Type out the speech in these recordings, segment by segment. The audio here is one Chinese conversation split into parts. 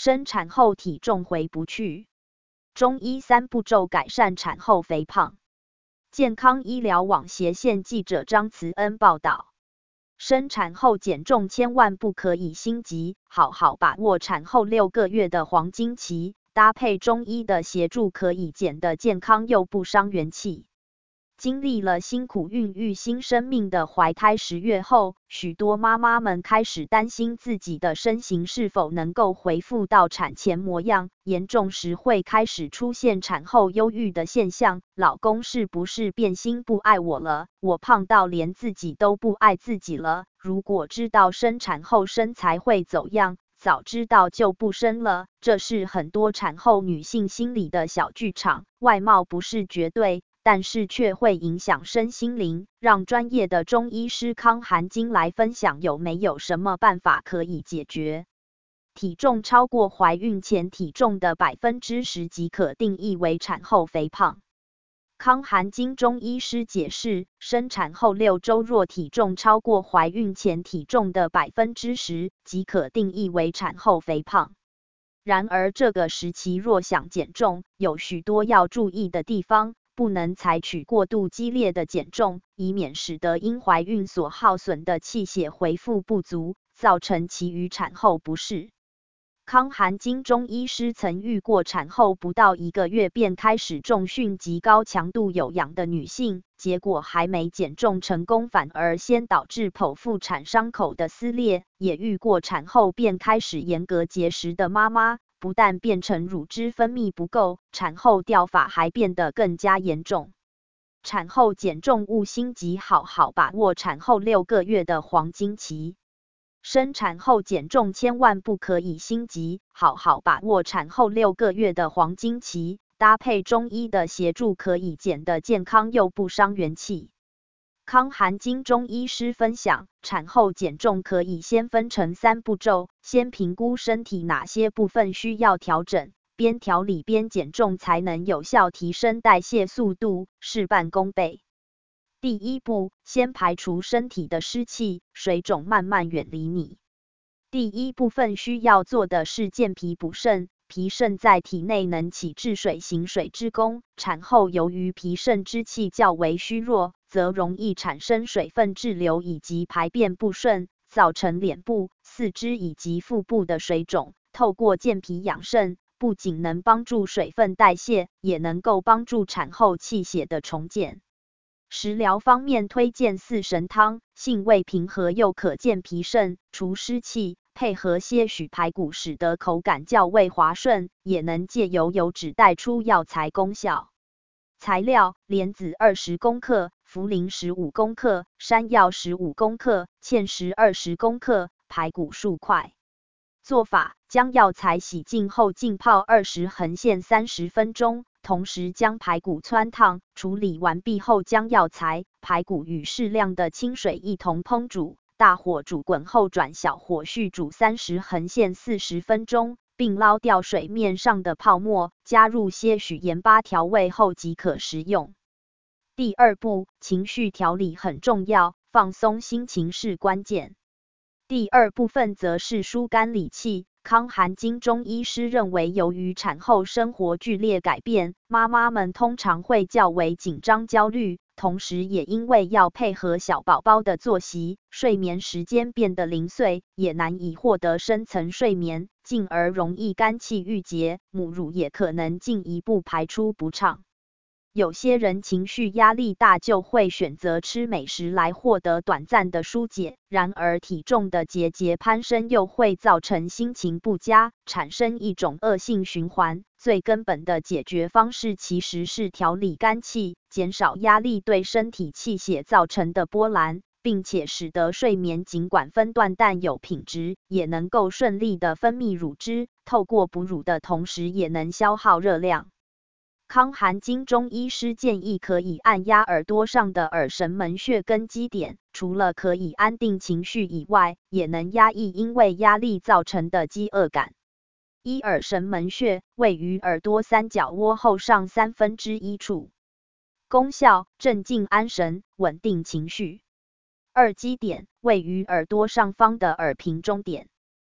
生产后体重回不去。中医3步骤改善产后肥胖。健康医疗网斜线记者张慈恩报道。生产后减重千万不可以心急，好好把握产后6个月的黄金期，搭配中医的协助，可以减得健康又不伤元气。经历了辛苦孕育新生命的怀胎10月后，许多妈妈们开始担心自己的身形是否能够恢复到产前模样，严重时会开始出现产后忧郁的现象。老公是不是变心不爱我了？我胖到连自己都不爱自己了。如果知道生产后身材会走样，早知道就不生了。这是很多产后女性心理的小剧场。外貌不是绝对，但是却会影响身心灵，让专业的中医师康涵晶来分享有没有什么办法可以解决。体重超过怀孕前体重的10%即可定义为产后肥胖。康涵晶中医师解释，生产后6周若体重超过怀孕前体重的10%，即可定义为产后肥胖。然而这个时期若想减重，有许多要注意的地方，不能采取过度激烈的减重，以免使得因怀孕所耗损的气血恢复不足，造成其余产后不适。康涵晶中医师曾遇过产后不到1个月便开始重训及高强度有氧的女性，结果还没减重成功，反而先导致剖腹产伤口的撕裂。也遇过产后便开始严格节食的妈妈，不但变成乳汁分泌不够，产后掉发还变得更加严重。产后减重勿心急，好好把握产后6个月的黄金期。生产后减重千万不可以心急，好好把握产后6个月的黄金期，搭配中医的协助，可以减得健康又不伤元气。康涵晶中医师分享，产后减重可以先分成3步骤，先评估身体哪些部分需要调整，边调理边减重，才能有效提升代谢速度，事半功倍。第1步，先排除身体的湿气，水肿慢慢远离你。第1部分需要做的是健脾补肾，脾肾在体内能起治水行水之功，产后由于脾肾之气较为虚弱，则容易产生水分滞留以及排便不顺，造成脸部、四肢以及腹部的水肿。透过健脾养肾，不仅能帮助水分代谢，也能够帮助产后气血的重建。食疗方面推荐4神汤，性味平和又可健脾肾、除湿气，配合些许排骨，使得口感较为滑顺，也能借由油脂带出药材功效。材料：莲子20公克，茯苓15公克，山药15公克，芡实20公克，排骨数块。做法：将药材洗净后浸泡20横线30分钟，同时将排骨汆烫，处理完毕后将药材、排骨与适量的清水一同烹煮，大火煮滚后转小火续煮30横线40分钟，并捞掉水面上的泡沫，加入些许盐巴调味后即可食用。第2步，情绪调理很重要，放松心情是关键。第2部分则是疏肝理气。康涵晶中医师认为，由于产后生活剧烈改变，妈妈们通常会较为紧张焦虑，同时也因为要配合小宝宝的作息，睡眠时间变得零碎，也难以获得深层睡眠，进而容易肝气郁结，母乳也可能进一步排出不畅。有些人情绪压力大，就会选择吃美食来获得短暂的疏解，然而体重的节节攀升又会造成心情不佳，产生一种恶性循环。最根本的解决方式其实是调理肝气，减少压力对身体气血造成的波澜，并且使得睡眠尽管分段但有品质，也能够顺利的分泌乳汁，透过哺乳的同时也能消耗热量。康涵晶中医师建议可以按压耳朵上的耳神门穴根基点，除了可以安定情绪以外，也能压抑因为压力造成的饥饿感。耳神门穴位于耳朵三角窝后上1/3处，功效：镇静安神，稳定情绪。基点位于耳朵上方的耳屏中点，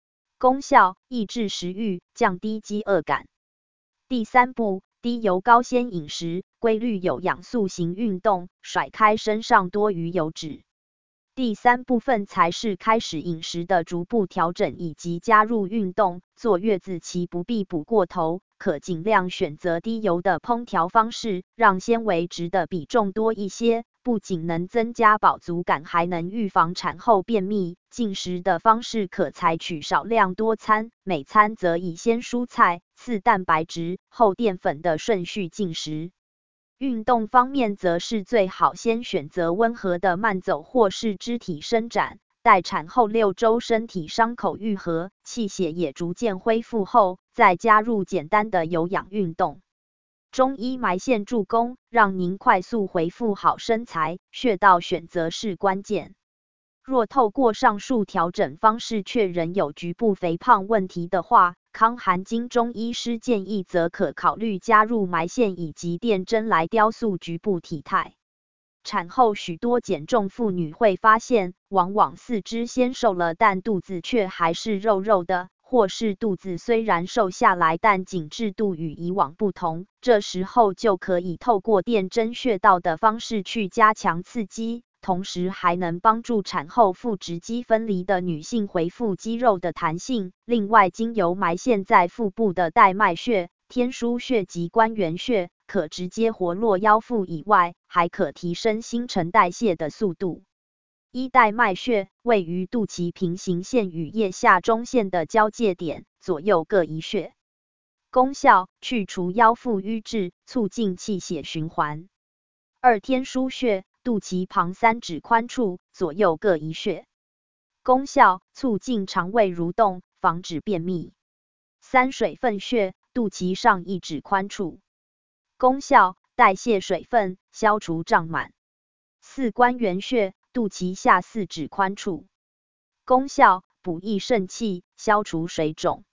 功效：抑制食欲，降低饥饿感。第3步，低油高纤饮食，规律有氧塑形运动，甩开身上多余油脂。第3部分才是开始饮食的逐步调整以及加入运动。坐月子期不必补过头，可尽量选择低油的烹调方式，让纤维质的比重多一些，不仅能增加饱足感，还能预防产后便秘。进食的方式可采取少量多餐，每餐则以先蔬菜、次蛋白质、后淀粉的顺序进食。运动方面则是最好先选择温和的慢走或是肢体伸展，待产后6周身体伤口愈合，气血也逐渐恢复后，再加入简单的有氧运动。中医埋线助攻，让您快速恢复好身材，穴道选择是关键。若透过上述调整方式却仍有局部肥胖问题的话，康涵经中医师建议则可考虑加入埋线以及电针来雕塑局部体态。产后许多减重妇女会发现，往往四肢纤瘦了，但肚子却还是肉肉的，或是肚子虽然瘦下来，但紧致度与以往不同。这时候就可以透过电针穴道的方式去加强刺激，同时还能帮助产后腹直肌分离的女性恢复肌肉的弹性。另外，经由埋线在腹部的带脉穴、天枢穴及关元穴，可直接活络腰腹以外，还可提升新陈代谢的速度。带脉穴位于肚脐平行线与腋下中线的交界点，左右各一穴。功效：去除腰腹瘀滞，促进气血循环。2天枢穴肚脐旁3指宽处，左右各一穴。功效：促进肠胃蠕动，防止便秘。3水分穴肚脐上1指宽处。功效：代谢水分，消除胀满。4关元穴肚脐下4指宽处。功效：补益肾气，消除水肿。